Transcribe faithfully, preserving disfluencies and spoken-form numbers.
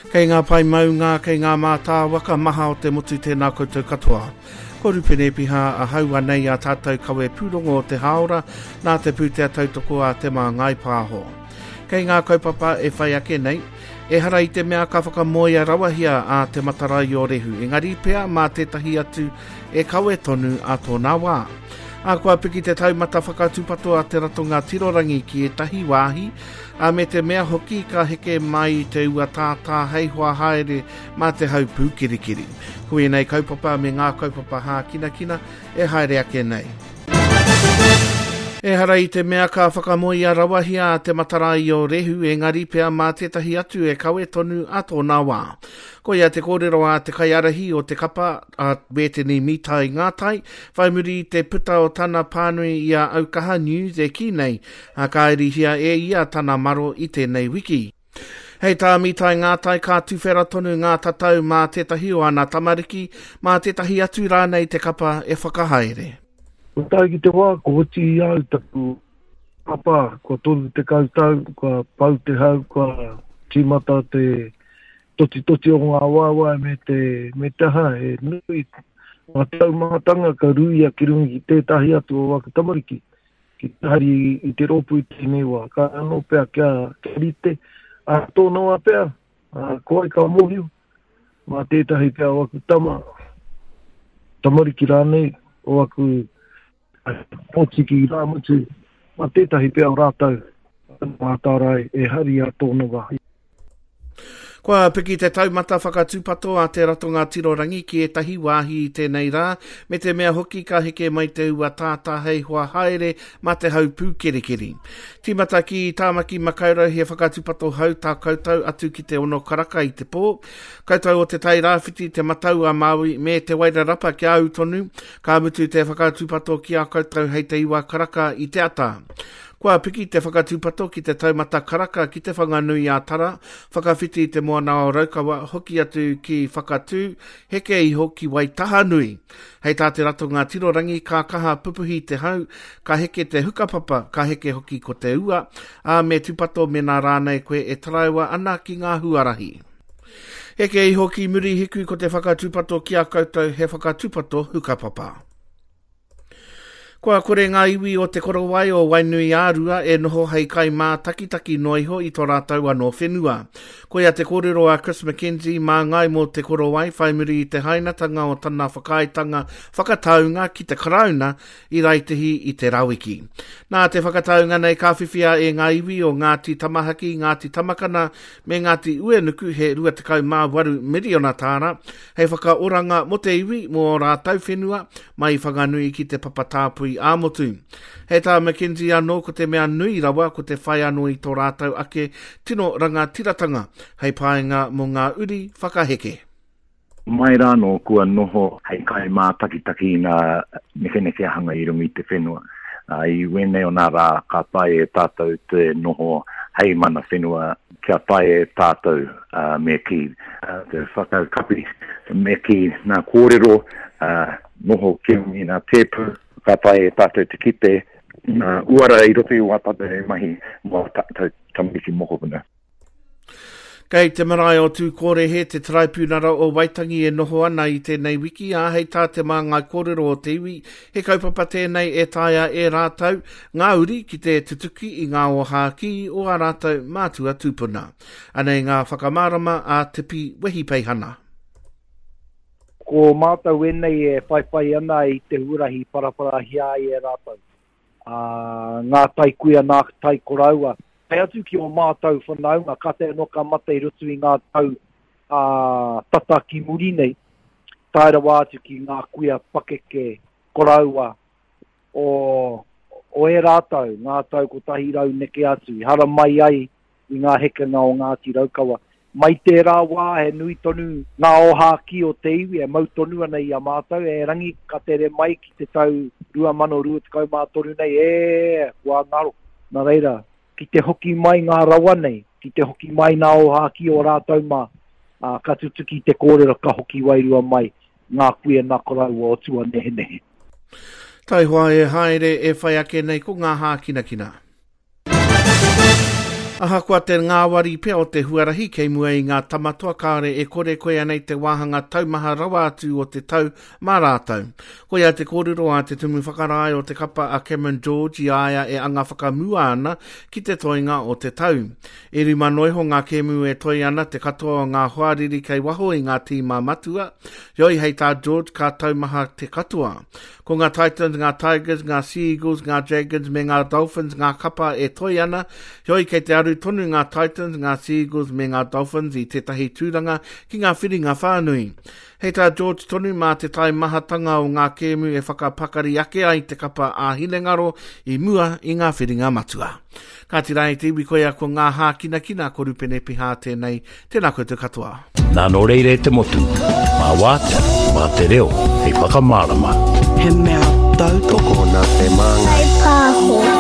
Kei ngā pai maunga, kei ngā mātā waka maha o te motu tēnā koutou katoa. Ko rupene piha a haua nei a tātou kawe pūrongo o te haora, nā te pūtea tautoko a te mā ngai pāho. Kei ngā kaupapa e whai ake nei, e hara i te mea ka whakamoia rawahia a te matarai o rehu. Engari pea mā tētahi atu e kawe tonu a tōna wā. A kua piki te taumata whakatūpato a te ratonga tirorangi ki e tahi wāhi, a me te mea hoki ka heke mai te ua tātā hei hoa haere mā te haupū kirikiri. Hui nei kaupapa me ngā kaupapa hā kina kina e haere ake nei. E hara i te mea ka whakamoia rawahia a te matarai o rehu, engari pea mā tētahi atu e kawe tonu a tōna wā. Ko ia te kōrero a te kaiarahi o te kapa a weteni mitai ngātai, whaimuri te puta o tana pānui i a Aukaha News e ki nei, a kairihia e ia tana maro i tēnei wiki. Hei tā mitai ngātai ka tuwhera tonu ngā tatau mā tētahi o ana tamariki, mā tētahi atu rānei te kapa e whakahaere. Ko tai ki te wā, ko hoti i au taku papa, ko tolu te kautau, ko pau te hau, ko tīmata te toti toti o ngā wāwā me te me te ha, e nui ngā tau mahatanga ka ruia ki rungi ki tētahi atu o waka tamariki, ki tahari i te ropu i tēnei wā, ka anō pēr kia rite, a tōna wā pēr, koe ka mohiu, mā tētahi pēr waku tama, tamariki rānei, o waku pōtiki rā mutu, mā tētahi pēr rātau, mā tārai e hari a tōna wā. Kua piki te taumata whakatūpato a te ratonga tirorangi ki e tahi wāhi i tēnei rā, me te mea hoki ka heke mai te ua tātā hei hoa haere ma te haupū kirikiri. Tīmata ki tāmaki makaura he whakatūpato hau tā koutou atu ki te ono karaka i te pō. Koutou o te tai rāwhiti te matau a Māui me te waira rapa ki au tonu, ka mutu te whakatūpato ki a koutou hei te iwa karaka i te ata. Kua piki te whakatūpato ki te taumata karaka ki te whanganui a tara, whakawhiti te moana o Raukawa, hoki atu ki whakatū, heke iho ki Waitaha Nui. Hei tā te ratonga tirorangi, ka kaha pupuhi te hau, ka heke te hukapapa, ka heke hoki ko te ua, a me tūpato me nā rānei koe e taraiwa ana ki ngā huarahi. Heke iho ki muri hiku ko te whakatūpato ki a koutou he whakatūpato hukapapa. Kua kore ngā iwi o te korowai o Wainui Ārua e noho hei kai mā takitaki noiho i tō rātau anō whenua. Ko ia te kōrero a Chris McKenzie mā ngai mō te korowai whaimuri i te hainatanga o tana whakaitanga whakataunga ki te karauna i raitehi i te rawiki. Nā te whakataunga nei ka whiwhia e ngā iwi o Ngāti Tamahaki, Ngāti Tamakana me Ngāti Uenuku he rua te kau mā waru miliona tāra, hei whakaoranga mo te iwi mō rātau whenua mai whanganui ki te papatāpui a motu. He tā McKenzie anō ko te mea nui rawa ko te whai anō i tō rātau ake tino ranga tiratanga hei pāinga mō ngā uri whakaheke. Mai rāno kua noho hei kai mā takitaki ngā nekeneke hanga i rungi te whenua. Uh, I wene o nā rā ka pai e tātou te noho hei mana whenua kia pai e tātou uh, me ki uh, te whakaukapi me ki nā kōrero uh, noho ki i nā tepu ka pai e tātou te kite, uh, uara i roto i wātata e mahi mō tātou tamariki mohopuna. Kei te marae o tū kore he te traipūnara o Waitangi e noho ana i tēnei wiki, a hei tā te mā ngai kōrero o te iwi, he kaupapa tēnei e tāia e rātau, ngā uri ki te tutuki i ngā oha ki o a rātau mātua tūpuna. Anei ngā whakamārama a tipi wehi peihana. Ko mātau enei e whaiwhai ana i te hurahi parapara hia i e rātau. Uh, ngā tai kuia nā tai koraua. Hei atu ki o mātau whanaunga, ka te anoka mata i rotu i ngā tau uh, tata ki muri nei. Taira wātu ki ngā kuia pakeke koraua o, o e rātau, ngā tau ko tahi rau neke atu. Hara mai ai i ngā hekenga o Ngāti Raukawa. Mai te rā wā he nui tonu ngā oha ki o te iwi e mau tonu ana i a mātau e rangi ka tere mai ki te tau rua mano rua te kau mātoru nei e kua ngaro. Nā reira, ki te hoki mai ngā rawa nei, ki te hoki mai ngā oha ki o rātau mā, uh, ka tutuki te kōrero ka hoki wairua mai ngā kuia nā korau o tua nehe nehe. Tai hoa e haere e whai ake nei ko ngā hā kina kina. Aha kua te ngāwari pia o te huarahi kei mua i ngā tamatua kāre e kore koe anei te wāhanga taumaha rawa atu o te tau mā rātau. Koe a te kōrero a te tumu whakarae o te kapa a Cameron George i aia e anga whakamua ana ki te toinga o te tau. E rima noiho ngā kemu e toi ana te katoa o ngā hoariri kei waho i ngā tīmā matua. Yoi hei tā George ka taumaha te katoa. Ko ngā Titans, ngā Tigers, ngā Sea Eagles, ngā Dragons, me ngā Dolphins, ngā kapa e toi ana. Yoi kei te aru tonu ngā Titans, ngā Sea Eagles, me ngā Dolphins i tētahi tūranga ki ngā whiringa whānui. Hei tā George tonu mā te tai mahatanga o ngā kēmu e whakapakari ake ai te kapa a Hinengaro i mua i ngā whiringa matua. Ka tirai te iwi koe a ko ngā hā kina kina ko rupene piha tēnei, tēnā koe te katoa. Nā no reire te motu, mā wātea, mā te reo, hei whakamārama. He mea tau toko nā te māngai. Hei pāho.